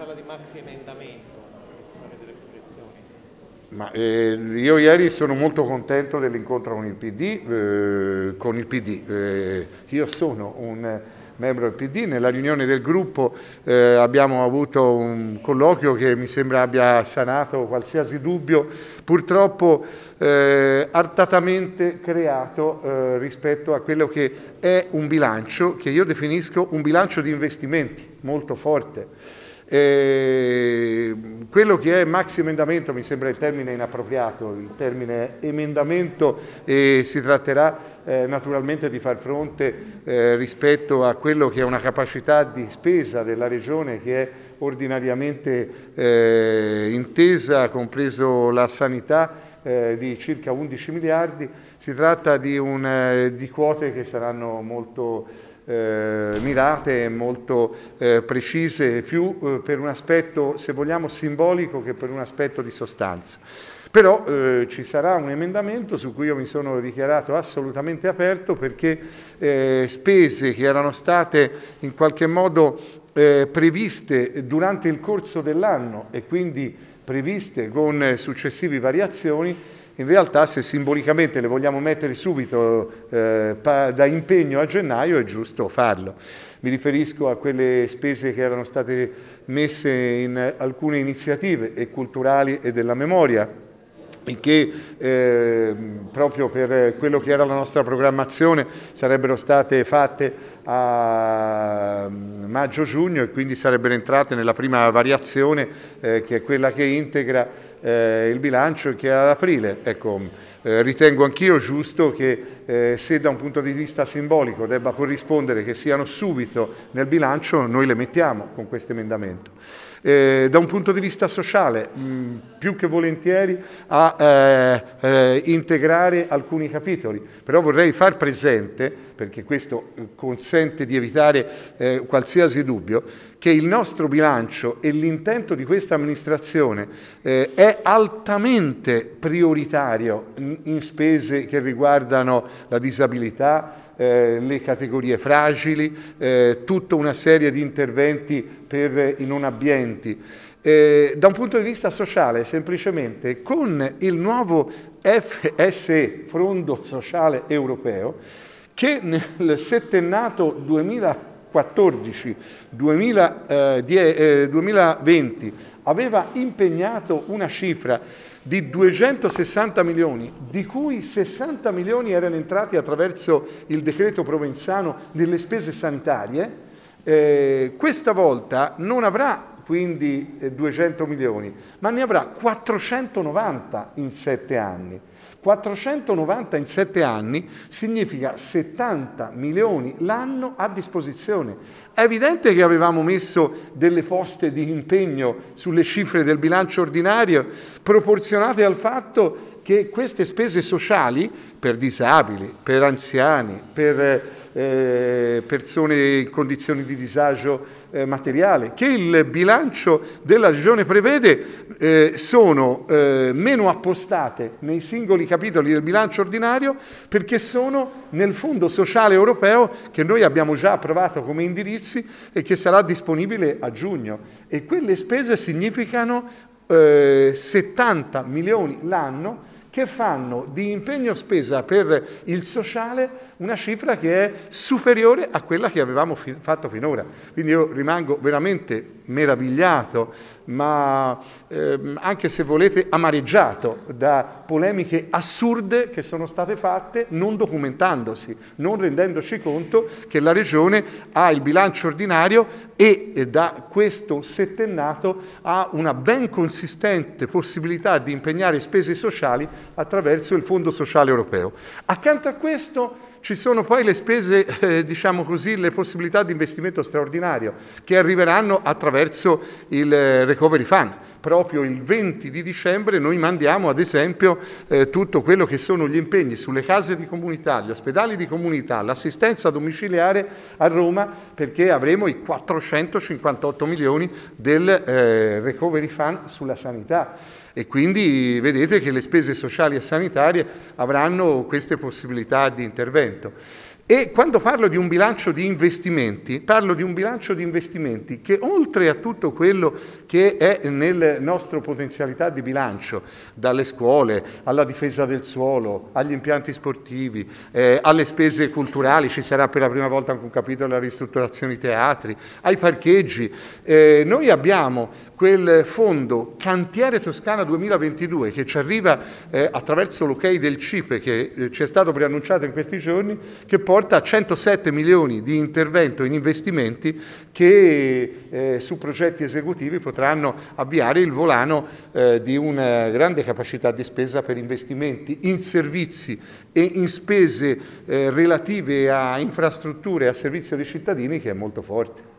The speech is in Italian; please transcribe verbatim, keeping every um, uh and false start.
parla di maxi emendamento, fare delle correzioni. Ma, eh, io ieri sono molto contento dell'incontro con il P D, eh, con il P D. Eh, io sono un membro del P D, nella riunione del gruppo eh, abbiamo avuto un colloquio che mi sembra abbia sanato qualsiasi dubbio, purtroppo eh, artatamente creato eh, rispetto a quello che è un bilancio che io definisco un bilancio di investimenti molto forte. Eh, quello che è maxi emendamento mi sembra il termine inappropriato, il termine emendamento, e si tratterà eh, naturalmente di far fronte eh, rispetto a quello che è una capacità di spesa della Regione che è ordinariamente eh, intesa, compreso la sanità, eh, di circa undici miliardi. Si tratta di, un, eh, di quote che saranno molto Eh, mirate e molto eh, precise, più eh, per un aspetto, se vogliamo, simbolico che per un aspetto di sostanza. Però eh, ci sarà un emendamento su cui io mi sono dichiarato assolutamente aperto, perché eh, spese che erano state in qualche modo eh, previste durante il corso dell'anno e quindi previste con eh, successive variazioni, in realtà, se simbolicamente le vogliamo mettere subito eh, pa- da impegno a gennaio, è giusto farlo. Mi riferisco a quelle spese che erano state messe in alcune iniziative e culturali e della memoria, e che eh, proprio per quello che era la nostra programmazione sarebbero state fatte a maggio-giugno e quindi sarebbero entrate nella prima variazione eh, che è quella che integra Eh, il bilancio, che è ad aprile. Ecco, eh, ritengo anch'io giusto che eh, se da un punto di vista simbolico debba corrispondere che siano subito nel bilancio, noi le mettiamo con questo emendamento. Eh, da un punto di vista sociale, mh, più che volentieri a eh, eh, integrare alcuni capitoli, però vorrei far presente, perché questo consente di evitare eh, qualsiasi dubbio, che il nostro bilancio e l'intento di questa amministrazione eh, è altamente prioritario in, in spese che riguardano la disabilità, Eh, le categorie fragili, eh, tutta una serie di interventi per i non abbienti. Eh, da un punto di vista sociale, semplicemente con il nuovo F S E, Fondo Sociale Europeo, che nel settennato duemilaquattordici duemilaventi aveva impegnato una cifra di duecentosessanta milioni, di cui sessanta milioni erano entrati attraverso il decreto Provenzano nelle spese sanitarie, eh, questa volta non avrà quindi eh, duecento milioni, ma ne avrà quattrocentonovanta in sette anni. quattrocentonovanta in sette anni significa settanta milioni l'anno a disposizione. È evidente che avevamo messo delle poste di impegno sulle cifre del bilancio ordinario proporzionate al fatto che queste spese sociali per disabili, per anziani, per eh, persone in condizioni di disagio eh, materiale, che il bilancio della Regione prevede, eh, sono eh, meno appostate nei singoli capitoli del bilancio ordinario, perché sono nel Fondo Sociale Europeo che noi abbiamo già approvato come indirizzi e che sarà disponibile a giugno. E quelle spese significano eh, settanta milioni l'anno, che fanno di impegno spesa per il sociale una cifra che è superiore a quella che avevamo fi- fatto finora. Quindi io rimango veramente meravigliato, ma ehm, anche se volete amareggiato da polemiche assurde che sono state fatte non documentandosi, non rendendoci conto che la Regione ha il bilancio ordinario e, e da questo settennato ha una ben consistente possibilità di impegnare spese sociali attraverso il Fondo Sociale Europeo. Accanto a questo ci sono poi le spese, eh, diciamo così, le possibilità di investimento straordinario che arriveranno attraverso il eh, Recovery Fund. Proprio il venti di dicembre noi mandiamo ad esempio eh, tutto quello che sono gli impegni sulle case di comunità, gli ospedali di comunità, l'assistenza domiciliare a Roma, perché avremo i quattrocentocinquantotto milioni del eh, Recovery Fund sulla sanità. E quindi vedete che le spese sociali e sanitarie avranno queste possibilità di intervento. E quando parlo di un bilancio di investimenti, parlo di un bilancio di investimenti che oltre a tutto quello che è nel nostro potenzialità di bilancio, dalle scuole alla difesa del suolo, agli impianti sportivi, eh, alle spese culturali, ci sarà per la prima volta anche un capitolo della ristrutturazione teatri, ai parcheggi, eh, noi abbiamo quel fondo Cantiere Toscana duemilaventidue che ci arriva eh, attraverso l'ok del C I P E che eh, ci è stato preannunciato in questi giorni, che porta a centosette milioni di intervento in investimenti che eh, su progetti esecutivi potranno avviare il volano eh, di una grande capacità di spesa per investimenti in servizi e in spese eh, relative a infrastrutture e a servizio dei cittadini che è molto forte.